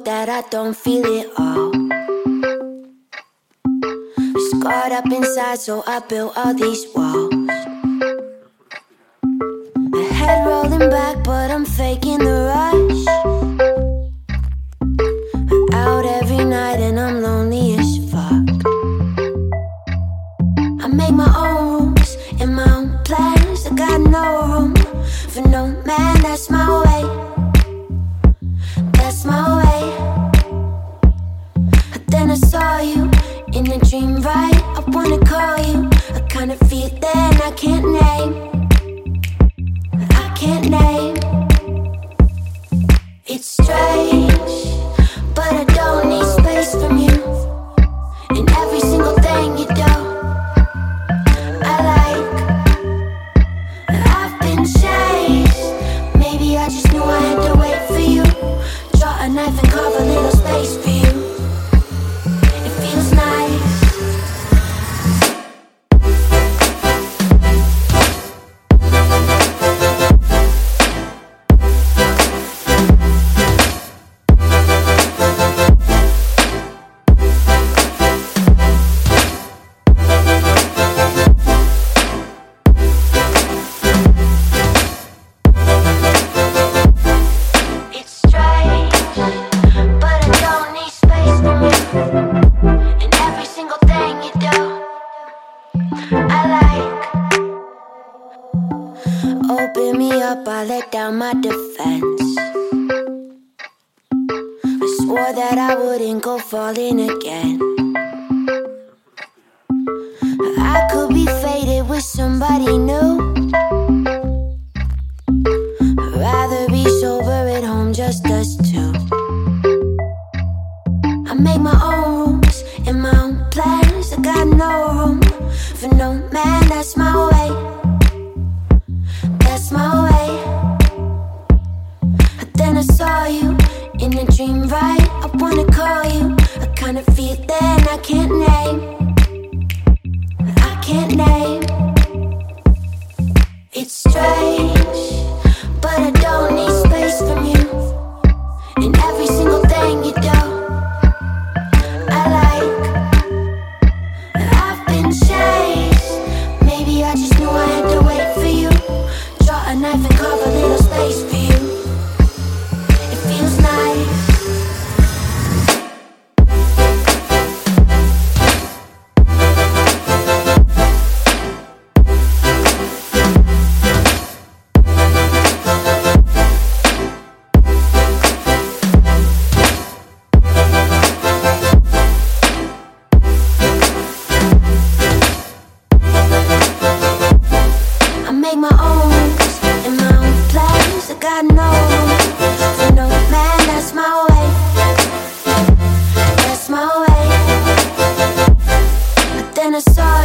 that I don't feel it all. Scarred up inside, so I built all these walls. My head rolling back, but I'm faking the rush. Out every night and I'm lonely as fuck. I make my own rules and my own plans. I got no room for no man, that's my way. That's my way. But then I saw you in a dream, right? I wanna call you a kind of feeling I can't name. I can't name. It's strange, but I don't need space from you. And every single thing you do, I like. I've been chased. Maybe I just knew I had to wait for you. Draw a knife and carve a little space for you. It feels nice. Open me up, I let down my defense. I swore that I wouldn't go falling again. I could be faded with somebody new. I'd rather be sober at home, just us two. I make my own rules and my own plans. I got no room for no man, that's my way. That's my way. But then I saw you in a dream, right? I wanna call you a kind of feeling I can't name. I can't name. It's strange, but I don't need space from you. And every single thing you do, I like. I've been chased. Maybe I just knew I had to wait for you. Draw a knife and carve a little space for you. It feels nice. I make my own rules and my own plans. I got no room for no man, that's my way. That's my way. But then I saw